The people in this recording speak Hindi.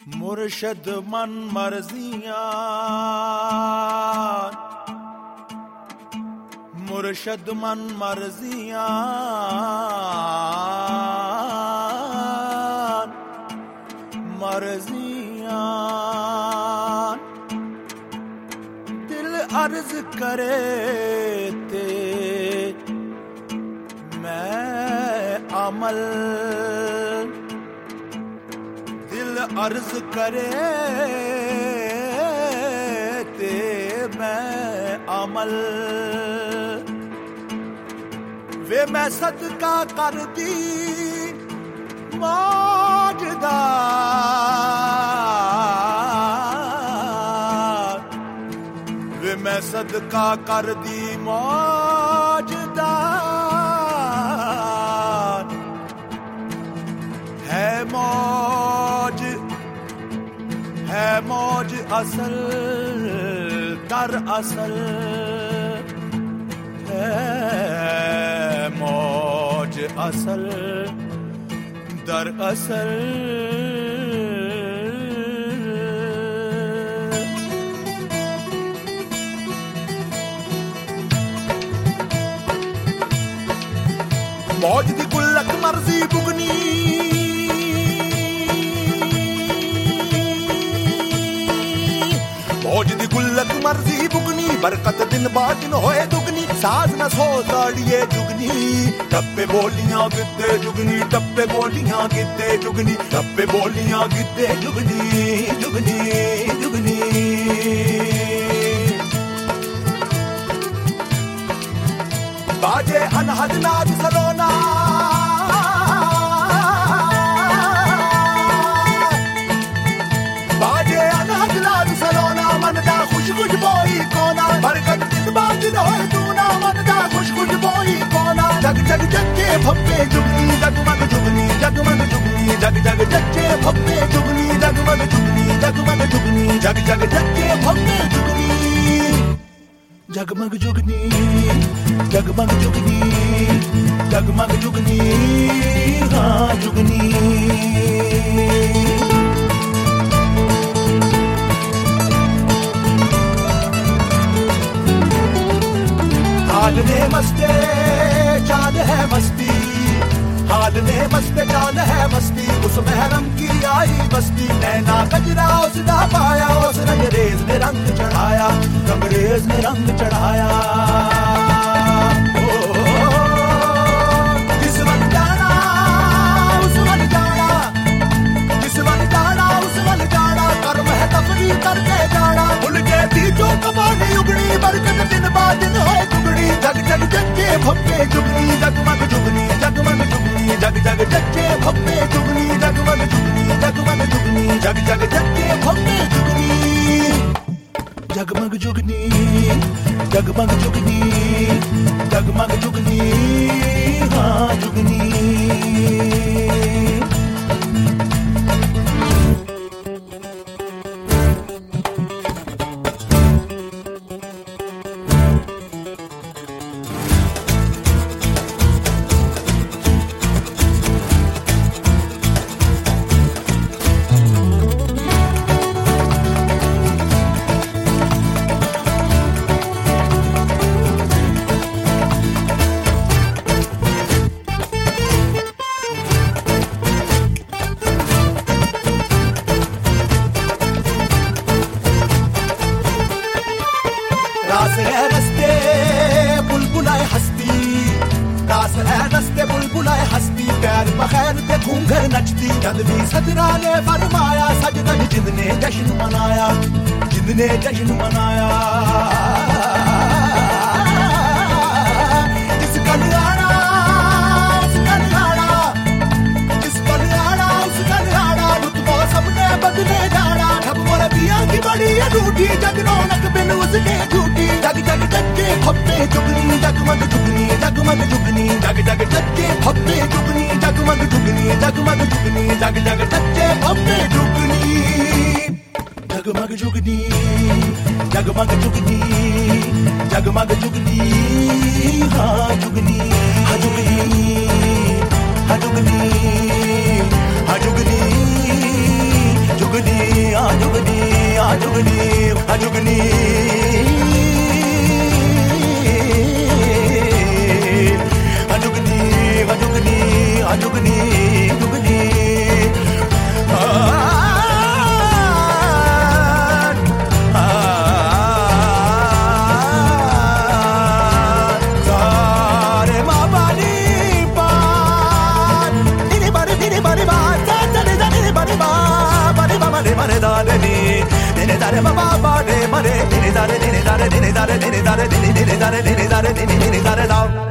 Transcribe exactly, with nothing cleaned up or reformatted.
मुर्शद मन मर्जियां, मुर्शद मन मर्जियां, मर्जियां। दिल अर्ज करे ते मैं अमल, अर्ज करे ते मैं अमल। वे मैं सदका कर दी मौजदा, वे मैं सदका कर दी मौजदा। है मौज है मौज असल दर असल, है मौज असल दर असल। मौज दी गुल्लक मर्जी बुगनी, मौज दी गुल्लक मर्जी बुगनी, बरकत दिन बा दिन होए दुगनी। साज न सो ताड़िए जुगनी, टप्पे बोलियां गिद्दे जुगनी, टप्पे बोलियां गिद्दे जुगनी, टप्पे बोलियां गिद्दे जुगनी, जुगनी जुगनी। बाजे अनहद नाद सलोना, बाजे अनहद नाद सलोना। मन दा खुश खुश बोई कोना, बरकत दिन बाद दिन होए तूना। मन दा खुश खुश बोई कोना। जग जग जगे फप्पे जुगनी, जगमग जुगनी, जगमग जुगनी, जग जग जगे फप्पे जुगनी, जगमग जुगनी, जगमग जुगनी, जग जग जगे फप्पे जुगनी, जगमग जुगनी, जगमग जुगनी, जगमग जुगनी, हाँ जुगनी। हाल ने मस्ते चांद है मस्ती, हाल ने मस्ते चांद है मस्ती। उस महरम की आई बस्ती, नैना कजरा उसका पाया। उस रंगरेज ने रंग चढ़ाया, रंगरेज ने रंग चढ़ाया। जिस वन जाना उस वन जाना, जिस वन जाना उस वन जाना। कर मह तफरी करके जाना, भूल के थी जो कमानी उगड़ी। बरकत दिन बाद दिन होए दुगड़ी, जग जग जगे फप्पे जुगनी, जगमग जुगनी, जगमग जुगनी, जग जग जगे फप्पे जुगनी, जगमग जुगनी, जगमग जुगनी, जग जग जगे फप्पे जुगनी, जगमग जुगनी, जगमग जुगनी, जगमग जुगनी, हाँ जुगनी। रास है रस्ते बुलबुलाए हस्ती, रास है रस्ते बुलबुलाए हस्ती। पैर बगैर ते घूंघर नचती, जद भी सदरा ने फरमाया। सजदन जिंदने जश्न मनाया, जिंदने जश्न मनाया। जिस कल्याणा उस कल्याणा, जिस कल्याणा उस कल्याणा। रुतबा सबने बदले जाना, अब मोर पिया की बड़ी अनूठी। जग रौनक बिन उसके झूठी, जग जग जगे फप्पे जुगनी, जगमग जुगनी, जगमग जुगनी, जग जग जगे फप्पे जुगनी, जगमग जुगनी, जगमग जुगनी, जग जग जगे फप्पे जुगनी, जगमग जुगनी, जगमग जुगनी, जगमग जुगनी, हाँ जुगनी, हाँ जुगनी, हाँ जुगनी, हाँ जुगनी, जुगनी। ajugne ajugne ajugne ajugne ajugne mare dare ni ne dare ma ba de mare ne dare ne dare ne dare ne dare ne dare ne dare ne dare ne dare